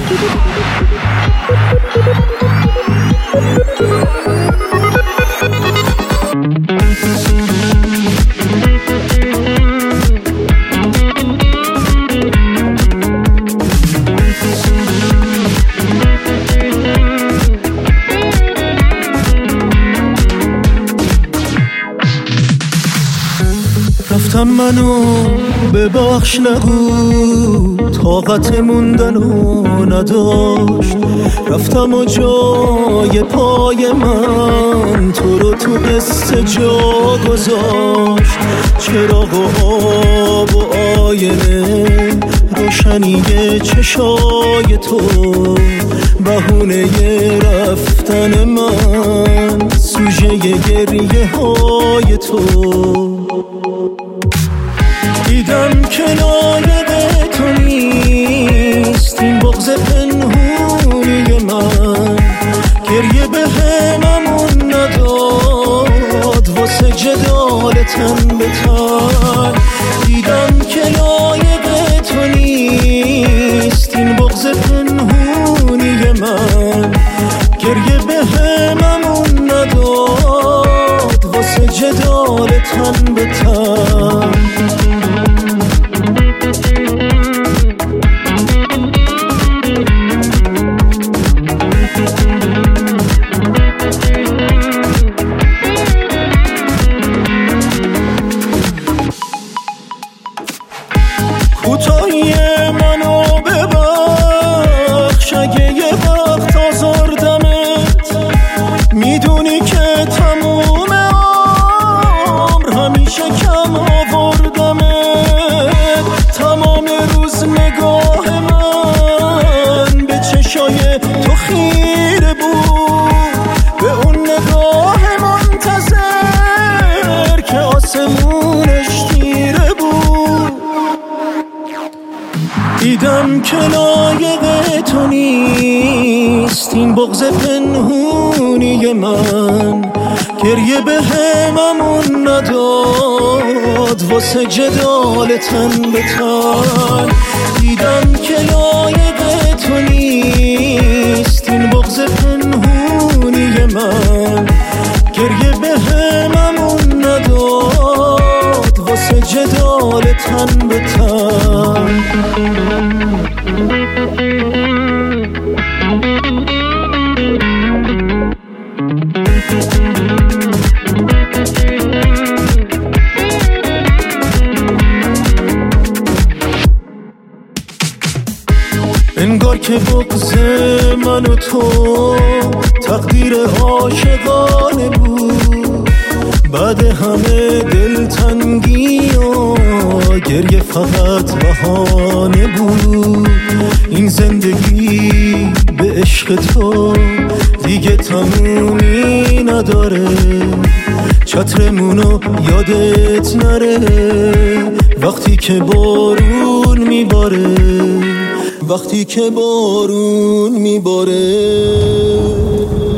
رفتم منو ببخش نگو طاقت موندنو نداشت، رفتم و جای پای من تو رو تو قصه جا گذاشت. چراغ و آب و آینه روشنی چشای تو، بهونه رفتن من سوژه گریه های تو. دیدم که لایق تو نیست این بغض پنهونی من، گریه به هممون نداد واسه جدال تن به تن. دیدم که لایق تو نیست این بغض پنهونی من، گریه به هممون نداد واسه جدال تن به تن. کوتاهی منو ببخش اگه یه وقت آزردمت، میدونی که تموم عمر همیشه کم آوردمت. تمام روز نگاه من به چشای تو خیره بود، به اون نگاه منتظر که آسمونش تیره بود. دیدم که لایق تو نیست این بغض پنهونی من، گریه به هممون نداد واسه جدال تن به تن. دیدم که لایق تو نیست این بغض پنهونی من، گریه به هممون نداد واسه جدال تن به تن. انگار که بغض من و تو تقدیر عاشقانه بود، بعد همه دلتنگی و گریه فقط بهانه بود. این زندگی به عشق تو دیگه تمومی نداره، چترمونو یادت نره وقتی که بارون میباره، وقتی که بارون میباره.